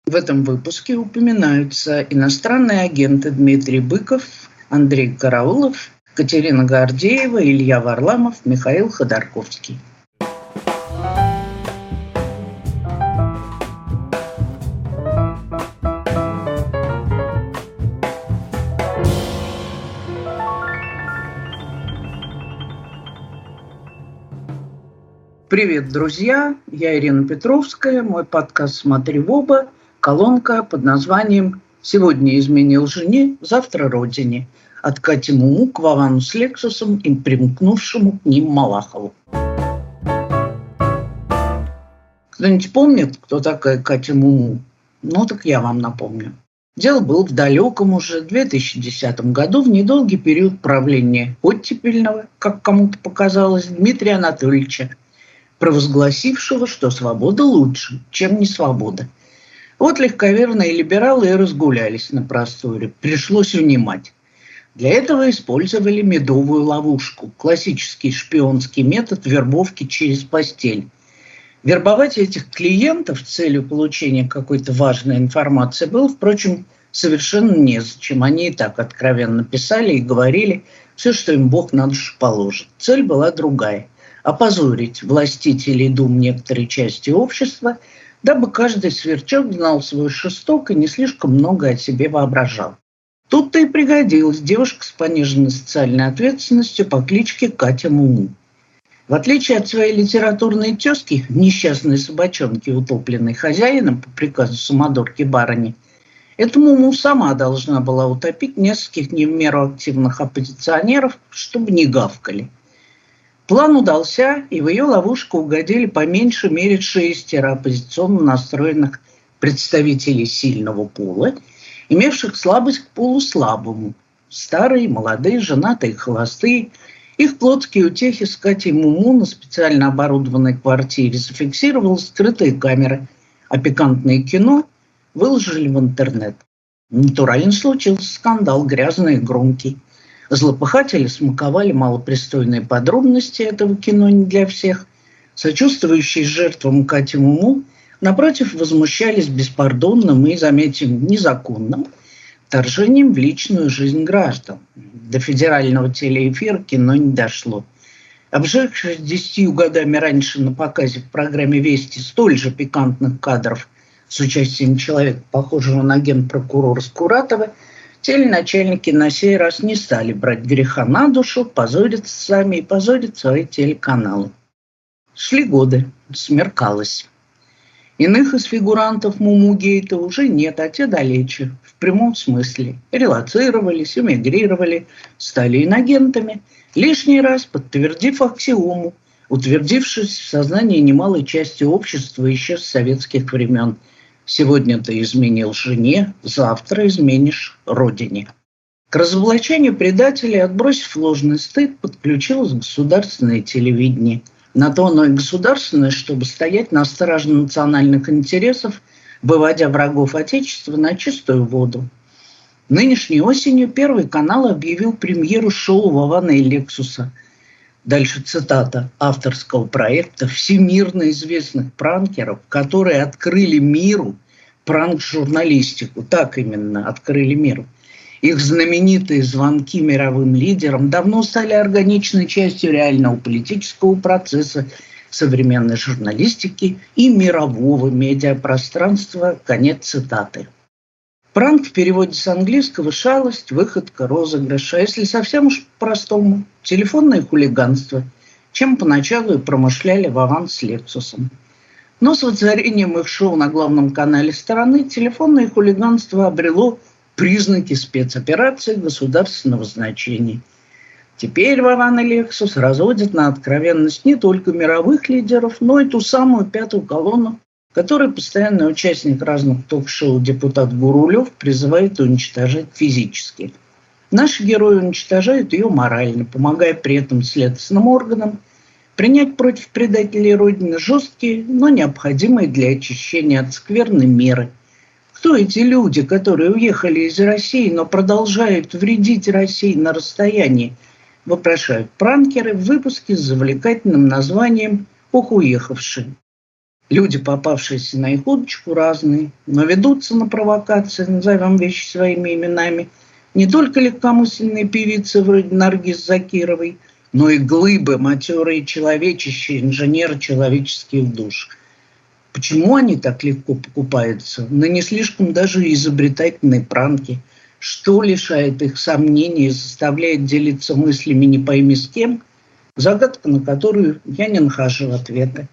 В этом выпуске упоминаются иностранные агенты Дмитрий Быков, Андрей Караулов, Катерина Гордеева, Илья Варламов, Михаил Ходорковский. Привет, друзья! Я Ирина Петровская. Мой подкаст «Смотри в оба», колонка под названием «Сегодня изменил жене, завтра родине». От Кати Муму к Вовану с Лексусом и примкнувшему к ним Малахову. Кто-нибудь помнит, кто такая Катя Муму? Ну, так я вам напомню. Дело было в далеком уже 2010 году, в недолгий период правления оттепельного, как кому-то показалось, Дмитрия Анатольевича, провозгласившего, что свобода лучше, чем не свобода. Вот легковерные либералы и разгулялись на просторе. Пришлось внимать. Для этого использовали медовую ловушку, классический шпионский метод вербовки через постель. Вербовать этих клиентов с целью получения какой-то важной информации было, впрочем, совершенно незачем. Они и так откровенно писали и говорили все, что им Бог на душу положит. Цель была другая – опозорить властителей дум некоторой части общества, дабы каждый сверчок знал свой шесток и не слишком много о себе воображал. Тут-то и пригодилась девушка с пониженной социальной ответственностью по кличке Катя Муму. В отличие от своей литературной тезки, несчастной собачонки, утопленной хозяином по приказу самодурки-барыни, эта Муму сама должна была утопить нескольких не в меру активных оппозиционеров, чтобы не гавкали. План удался, и в ее ловушку угодили по меньшей мере 6 оппозиционно настроенных представителей сильного пола, имевших слабость к полуслабому. Старые, молодые, женатые, холостые. Их плотские утехи с Катей Муму на специально оборудованной квартире зафиксировала скрытые камеры, а пикантное кино выложили в интернет. Натурально случился скандал, грязный и громкий. Злопыхатели смаковали малопристойные подробности этого кино не для всех. Сочувствующие жертвам Кати Муму, напротив, возмущались беспардонным и, заметим, незаконным вторжением в личную жизнь граждан. До федерального телеэфира кино не дошло. Обжегшись 10 годами раньше на показе в программе «Вести» столь же пикантных кадров с участием человека, похожего на генпрокурора Скуратова, теленачальники на сей раз не стали брать греха на душу, позориться сами и позорить свои телеканалы. Шли годы, смеркалось. Иных из фигурантов Муму-гейта уже нет, а те далече, в прямом смысле. Релоцировались, эмигрировали, стали инагентами, лишний раз подтвердив аксиому, утвердившись в сознании немалой части общества еще с советских времен. Сегодня ты изменил жене, завтра изменишь родине. К разоблачению предателей, отбросив ложный стыд, подключилось государственное телевидение. На то оно и государственное, чтобы стоять на страже национальных интересов, выводя врагов Отечества на чистую воду. Нынешней осенью Первый канал объявил премьеру шоу Вована и Лексуса. Дальше цитата авторского проекта всемирно известных пранкеров, которые открыли миру пранк-журналистику. Так именно, открыли миру. Их знаменитые звонки мировым лидерам давно стали органичной частью реального политического процесса современной журналистики и мирового медиапространства. Конец цитаты. Пранк в переводе с английского – шалость, выходка, розыгрыш. А если совсем уж по-простому – телефонное хулиганство, чем поначалу и промышляли Вован с Лексусом. Но с воцарением их шоу на главном канале страны телефонное хулиганство обрело признаки спецоперации государственного значения. Теперь Вован и Лексус разводят на откровенность не только мировых лидеров, но и ту самую пятую колонну, который постоянный участник разных ток-шоу депутат Гурулев призывает уничтожать физически. Наши герои уничтожают ее морально, помогая при этом следственным органам принять против предателей Родины жесткие, но необходимые для очищения от скверны меры. Кто эти люди, которые уехали из России, но продолжают вредить России на расстоянии, вопрошают пранкеры в выпуске с завлекательным названием «Ох, уехавшие». Люди, попавшиеся на их удочку, разные, но ведутся на провокации, назовем вещи своими именами, не только легкомысленные певицы вроде Наргиз Закировой, но и глыбы, матерые человечища, инженеры человеческих душ. Почему они так легко покупаются? На не слишком даже изобретательные пранки. Что лишает их сомнений и заставляет делиться мыслями не пойми с кем? Загадка, на которую я не нахожу ответа.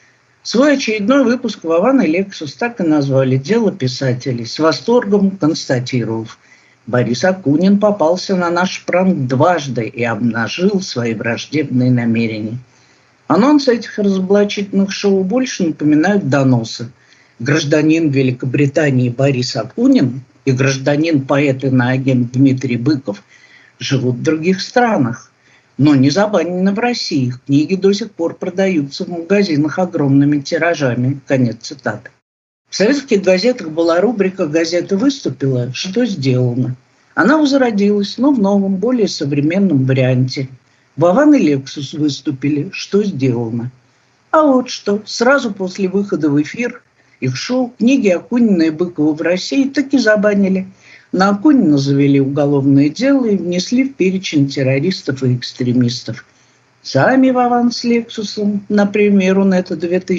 Свой очередной выпуск «Вован и Лексус» так и назвали «Дело писателей», с восторгом констатировав: Борис Акунин попался на наш пранк дважды и обнажил свои враждебные намерения. Анонсы этих разоблачительных шоу больше напоминают доносы. Гражданин Великобритании Борис Акунин и гражданин поэт и иноагент Дмитрий Быков живут в других странах, но не забанены в России. Их книги до сих пор продаются в магазинах огромными тиражами. Конец цитаты. В советских газетах была рубрика «Газета выступила. Что сделано?». Она возродилась, но в новом, более современном варианте. Вован и Лексус выступили. Что сделано? А вот что. Сразу после выхода в эфир их шоу книги Акунина и Быкова в России таки забанили. На Акунина завели уголовное дело и внесли в перечень террористов и экстремистов. Сами Вован с Лексусом, например, Рунета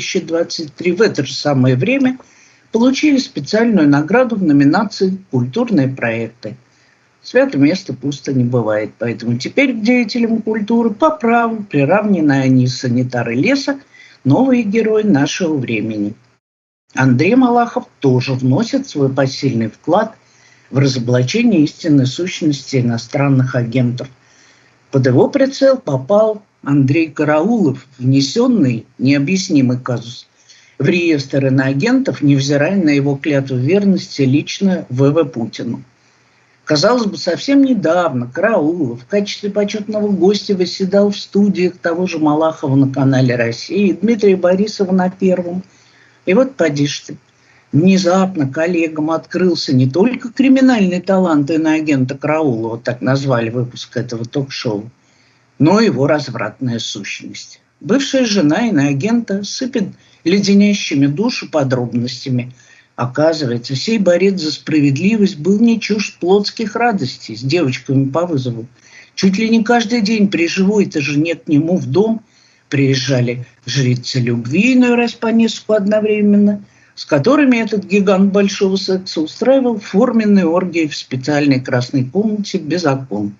2023, в это же самое время получили специальную награду в номинации «Культурные проекты». Свято место пусто не бывает, поэтому теперь к деятелям культуры по праву приравнены они санитары леса, новые герои нашего времени. Андрей Малахов тоже вносит свой посильный вклад в разоблачение истинной сущности иностранных агентов. Под его прицел попал Андрей Караулов, внесенный необъяснимый казус в реестр иноагентов, невзирая на его клятву верности лично В.В. Путину. Казалось бы, совсем недавно Караулов в качестве почетного гостя восседал в студиях того же Малахова на канале «Россия» и Дмитрия Борисова на Первом. И вот поди ж ты. Внезапно коллегам открылся не только криминальный талант иноагента Караулова, так назвали выпуск этого ток-шоу, но и его развратная сущность. Бывшая жена иноагента сыпет леденящими душу подробностями. Оказывается, сей борец за справедливость был не чужд плотских радостей с девочками по вызову. Чуть ли не каждый день при живой-то жене к нему в дом приезжали жрицы любви, иной раз по нескольку одновременно, с которыми этот гигант большого секса устраивал форменные оргии в специальной красной комнате без окон.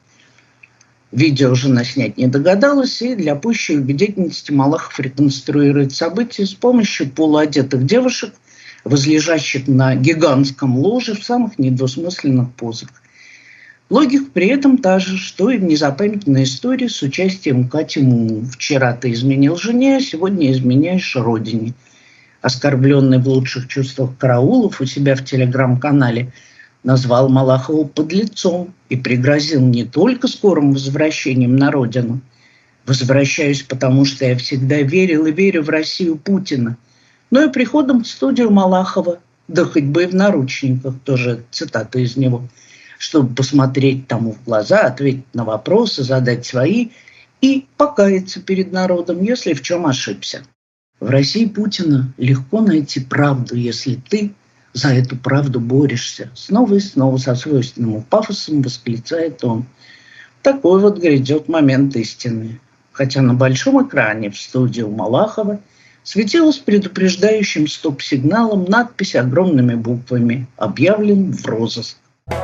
Видео жена снять не догадалась, и для пущей убедительности Малахов реконструирует события с помощью полуодетых девушек, возлежащих на гигантском ложе в самых недвусмысленных позах. Логика при этом та же, что и в незапамятной истории с участием Кати Муму. Вчера ты изменил жене, а сегодня изменяешь родине. Оскорбленный в лучших чувствах Караулов у себя в телеграм-канале назвал Малахова подлецом и пригрозил не только скорым возвращением на родину. «Возвращаюсь, потому что я всегда верил и верю в Россию Путина», но и приходом в студию Малахова, да хоть бы и в наручниках, тоже цитата из него, чтобы посмотреть тому в глаза, ответить на вопросы, задать свои и покаяться перед народом, если в чем ошибся. В России Путина легко найти правду, если ты за эту правду борешься. Снова и снова со свойственным пафосом восклицает он. Такой вот грядет момент истины. Хотя на большом экране в студии у Малахова светилась предупреждающим стоп-сигналом надпись огромными буквами «Объявлен в розыск».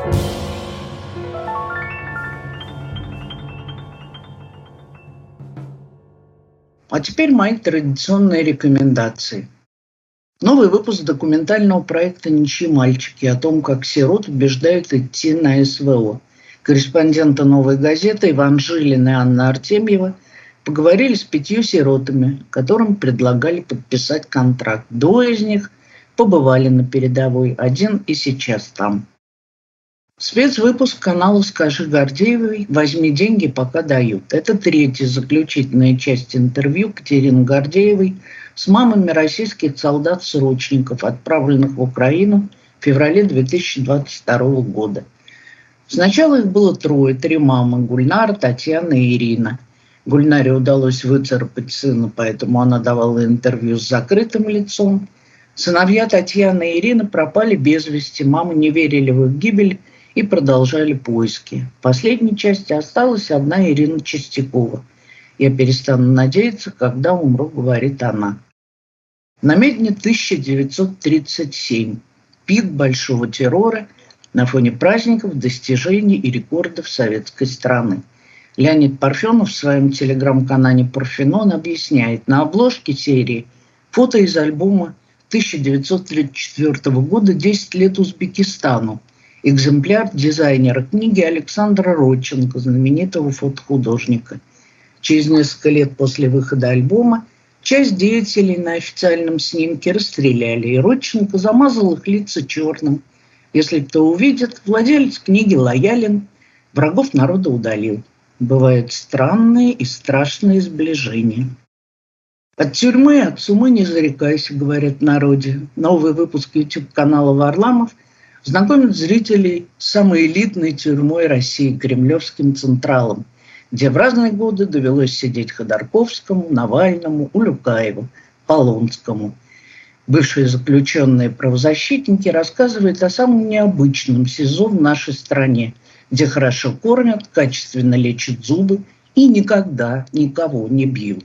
А теперь мои традиционные рекомендации. Новый выпуск документального проекта «Ничьи мальчики» о том, как сирот убеждают идти на СВО. Корреспонденты «Новой газеты» Иван Жилин и Анна Артемьева поговорили с 5 сиротами, которым предлагали подписать контракт. 2 из них побывали на передовой, 1 и сейчас там. Спецвыпуск канала «Скажи Гордеевой. Возьми деньги, пока дают». Это 3-я заключительная часть интервью Катерины Гордеевой с мамами российских солдат-срочников, отправленных в Украину в феврале 2022 года. Сначала их было 3 мамы – Гульнара, Татьяна и Ирина. Гульнаре удалось выцарапать сына, поэтому она давала интервью с закрытым лицом. Сыновья Татьяна и Ирина пропали без вести, мамы не верили в их гибель и продолжали поиски. В последней части осталась одна Ирина Чистякова. «Я перестану надеяться, когда умру», — говорит она. Намедни 1937. Пик большого террора на фоне праздников, достижений и рекордов советской страны. Леонид Парфенов в своем телеграм-канале «Парфенон» объясняет: на обложке серии фото из альбома 1934 года «10 лет Узбекистану». Экземпляр дизайнера книги Александра Родченко, знаменитого фотохудожника. Через несколько лет после выхода альбома часть деятелей на официальном снимке расстреляли, и Родченко замазал их лица черным. Если кто увидит, владелец книги лоялен, врагов народа удалил. Бывают странные и страшные сближения. От тюрьмы, от сумы не зарекайся, говорят в народе. Новый выпуск YouTube-канала Варламов знакомит зрителей с самой элитной тюрьмой России, Кремлевским Централом, где в разные годы довелось сидеть Ходорковскому, Навальному, Улюкаеву, Полонскому. Бывшие заключенные правозащитники рассказывают о самом необычном СИЗО в нашей стране, где хорошо кормят, качественно лечат зубы и никогда никого не бьют.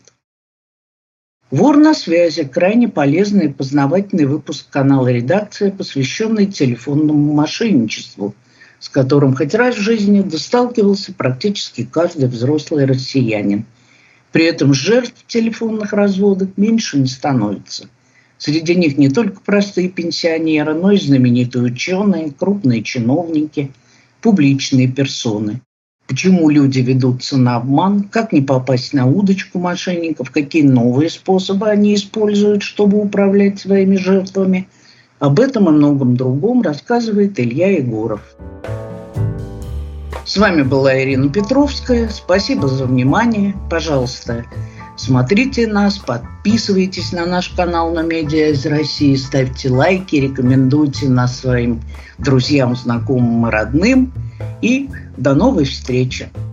«Вор на связи» – крайне полезный и познавательный выпуск канала «Редакция», посвященный телефонному мошенничеству, с которым хоть раз в жизни сталкивался практически каждый взрослый россиянин. При этом жертв телефонных разводов меньше не становится. Среди них не только простые пенсионеры, но и знаменитые ученые, крупные чиновники, публичные персоны. Почему люди ведутся на обман, как не попасть на удочку мошенников, какие новые способы они используют, чтобы управлять своими жертвами. Об этом и многом другом рассказывает Илья Егоров. С вами была Ирина Петровская. Спасибо за внимание. Пожалуйста, смотрите нас, подписывайтесь на наш канал на Медиа из России, ставьте лайки, рекомендуйте нас своим друзьям, знакомым и родным. И до новой встречи!